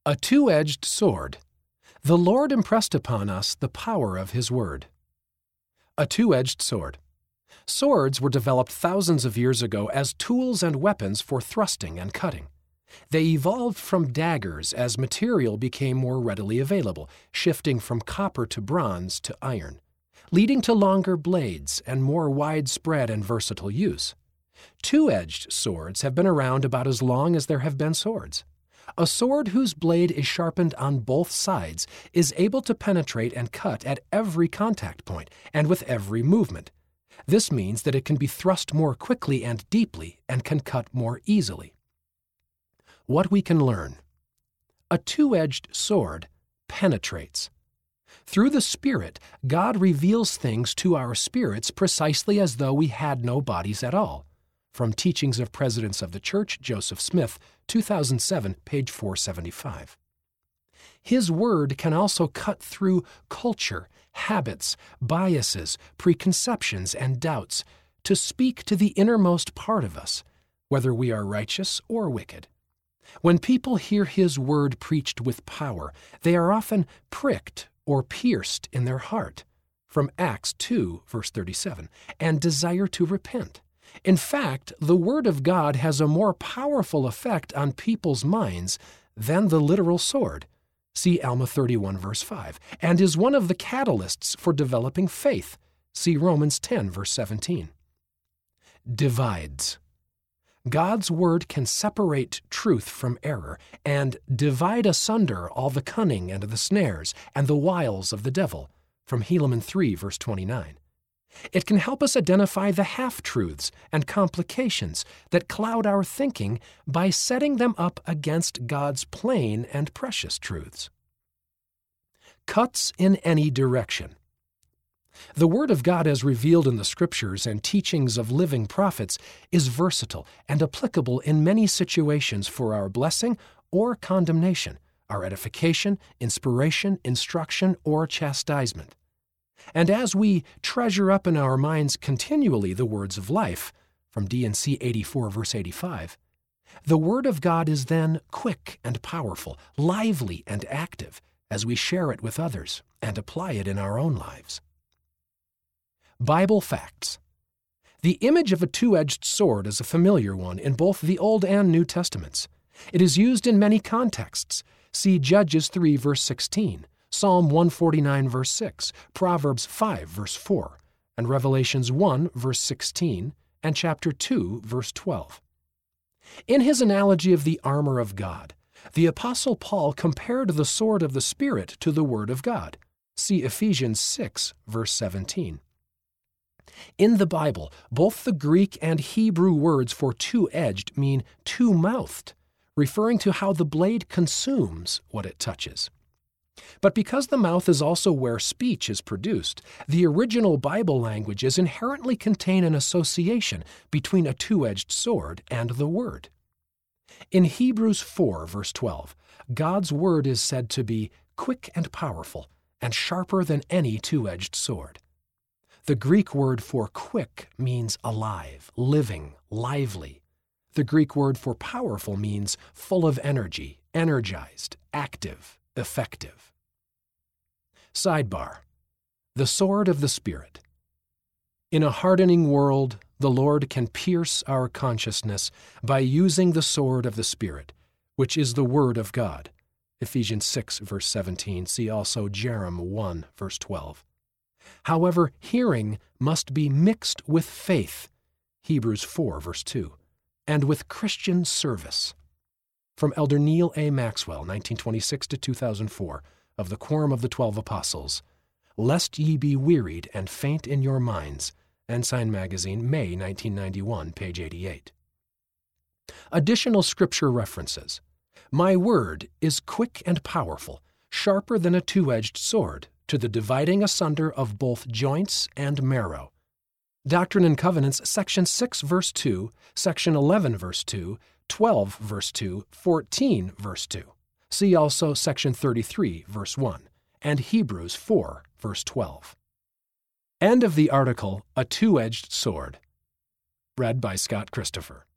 A two-edged sword. The Lord impressed upon us the power of His Word. A two-edged sword. Swords were developed thousands of years ago as tools and weapons for thrusting and cutting. They evolved from daggers as material became more readily available, shifting from copper to bronze to iron, leading to longer blades and more widespread and versatile use. Two-edged swords have been around about as long as there have been swords. A sword whose blade is sharpened on both sides is able to penetrate and cut at every contact point and with every movement. This means that it can be thrust more quickly and deeply and can cut more easily. What we can learn. A two-edged sword penetrates. Through the Spirit, God reveals things to our spirits precisely as though we had no bodies at all. From Teachings of Presidents of the Church, Joseph Smith, 2007, page 475. His Word can also cut through culture, habits, biases, preconceptions, and doubts to speak to the innermost part of us, whether we are righteous or wicked. When people hear His Word preached with power, they are often pricked or pierced in their heart, from Acts 2, verse 37, and desire to repent. In fact, the Word of God has a more powerful effect on people's minds than the literal sword. See Alma 31, verse 5, and is one of the catalysts for developing faith. See Romans 10, verse 17. Divides. God's Word can separate truth from error and divide asunder all the cunning and the snares and the wiles of the devil. From Helaman 3, verse 29. It can help us identify the half-truths and complications that cloud our thinking by setting them up against God's plain and precious truths. Cuts in any direction. The Word of God as revealed in the Scriptures and teachings of living prophets is versatile and applicable in many situations for our blessing or condemnation, our edification, inspiration, instruction, or chastisement. And as we treasure up in our minds continually the words of life, from D&C 84, verse 85, the Word of God is then quick and powerful, lively and active, as we share it with others and apply it in our own lives. Bible facts. The image of a two-edged sword is a familiar one in both the Old and New Testaments. It is used in many contexts. See Judges 3, verse 16, Psalm 149, verse 6, Proverbs 5, verse 4, and Revelations 1, verse 16, and chapter 2, verse 12. In his analogy of the armor of God, the Apostle Paul compared the sword of the Spirit to the Word of God. See Ephesians 6, verse 17. In the Bible, both the Greek and Hebrew words for two-edged mean two-mouthed, referring to how the blade consumes what it touches. But because the mouth is also where speech is produced, the original Bible languages inherently contain an association between a two-edged sword and the Word. In Hebrews 4, verse 12, God's Word is said to be quick and powerful and sharper than any two-edged sword. The Greek word for quick means alive, living, lively. The Greek word for powerful means full of energy, energized, active, effective. Sidebar. The sword of the Spirit. In a hardening world, the Lord can pierce our consciousness by using the sword of the Spirit, which is the Word of God. Ephesians 6, verse 17. See also Jerem 1, verse 12. However, hearing must be mixed with faith. Hebrews 4, verse 2. And with Christian service. From Elder Neil A. Maxwell, 1926 to 2004, of the Quorum of the 12 Apostles. Lest ye be wearied and faint in your minds. Ensign Magazine, May 1991, page 88. Additional scripture references. My word is quick and powerful, sharper than a two-edged sword, to the dividing asunder of both joints and marrow. Doctrine and Covenants, section 6, verse 2, section 11, verse 2, 12, verse 2, 14, verse 2. See also section 33, verse 1, and Hebrews 4, verse 12. End of the article, A Two-Edged Sword. Read by Scott Christopher.